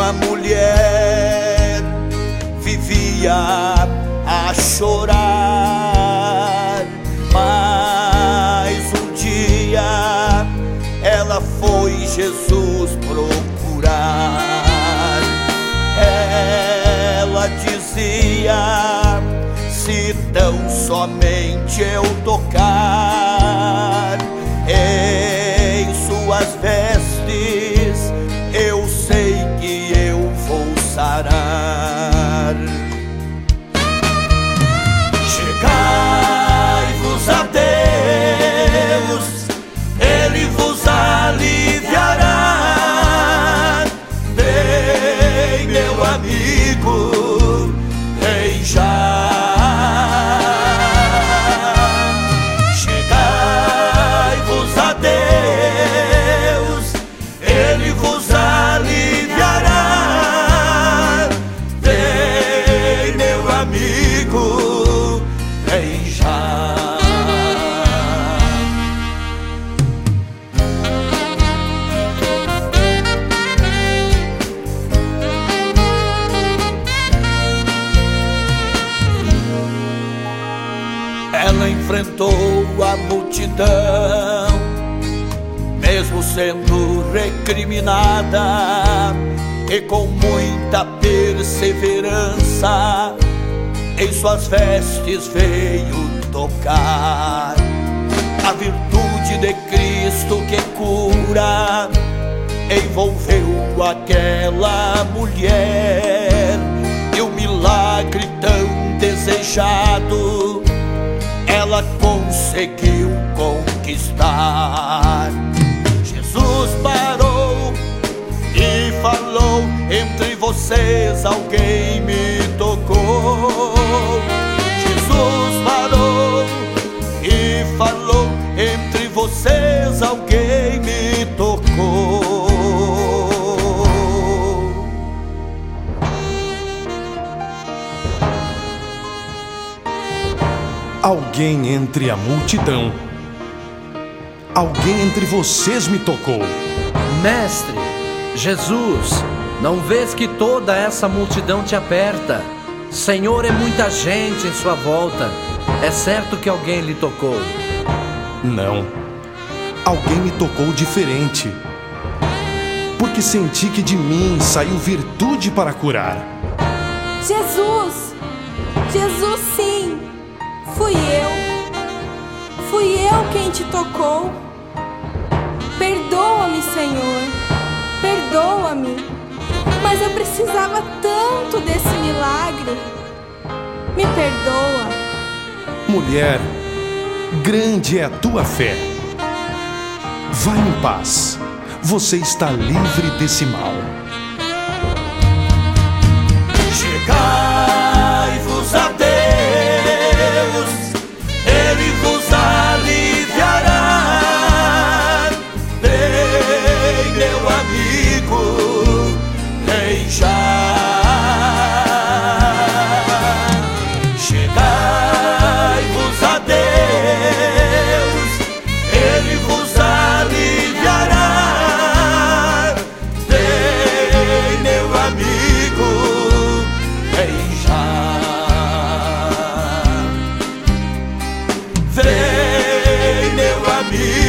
uma mulher vivia a chorar, mas um dia ela foi Jesus procurar. Ela dizia: se tão somente eu tocar em suas vestes, eu sei que eu vou sarar. Chegai-vos a Deus, Ele vos aliviará. Vem, meu amigo, vem já. Chegai-vos a Deus, Ele vos aliviará. Vem, meu amigo, vem já. Ela enfrentou a multidão, mesmo sendo recriminada, e com muita perseverança em suas vestes veio tocar. A virtude de Cristo que cura envolveu aquela mulher, e o milagre tão desejado ela conseguiu conquistar. Jesus parou e falou: entre vocês alguém me tocou. Jesus parou e falou: entre vocês alguém me tocou. Alguém entre a multidão, alguém entre vocês me tocou. Mestre, Jesus, não vês que toda essa multidão te aperta? Senhor, é muita gente em sua volta. É certo que alguém lhe tocou. Não, alguém me tocou diferente, porque senti que de mim saiu virtude para curar. Jesus, Jesus, sim, fui eu quem te tocou. Perdoa-me, Senhor, perdoa-me, mas eu precisava tanto desse milagre. Me perdoa. Mulher, grande é a tua fé. Vai em paz, você está livre desse mal. Chegai-vos a Deus, Ele vos aliviará. Vem, meu amigo, vem já. Chegai-vos a Deus, Ele vos aliviará. Vem, meu amigo, vem já. Vem, meu amigo.